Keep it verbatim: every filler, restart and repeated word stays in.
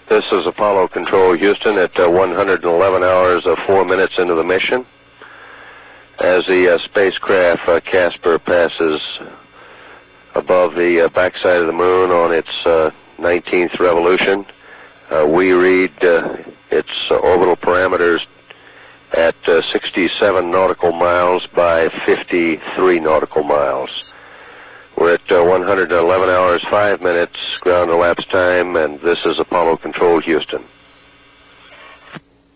This is Apollo Control Houston at uh, one hundred eleven hours, uh, four minutes into the mission. As the uh, spacecraft uh, Casper passes above the uh, backside of the moon on its uh, nineteenth revolution, uh, we read uh, its uh, orbital parameters at uh, sixty-seven nautical miles by fifty-three nautical miles. We're at uh, one hundred eleven hours, five minutes ground elapsed time, and this is Apollo Control Houston.